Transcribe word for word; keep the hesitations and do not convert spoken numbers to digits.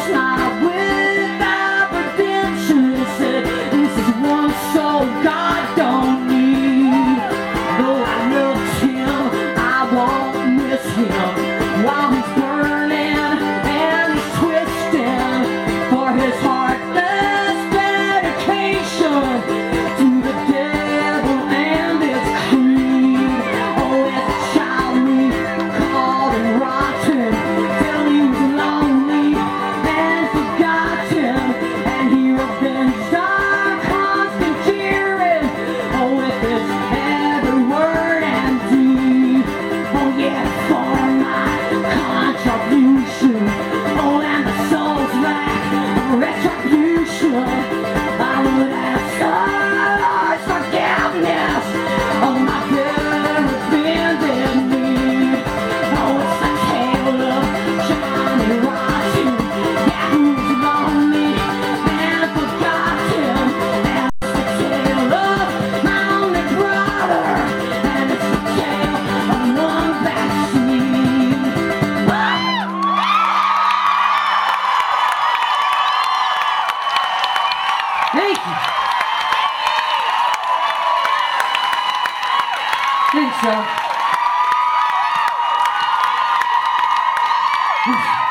smile without redemption. He said, this is one soul God don't need. Though I loved him, I won't miss him while he's burning and he's twisting for his heartless dedication to the devil and its creed. Oh, as a child we called him rotten till he was lonely and forgotten, and he revenged our constant jeering. Oh, with his every word and deed. Oh, yeah, for my contribution. Oh, and the soul's lack of retribution, I would ask Lord's forgiveness of my good offended me. Oh, it's the tale of Johnny Rotten, yeah, who's lonely and forgotten. And it's the tale of my only brother, and it's the tale of one vaccine. Thank you. Thanks, y'all.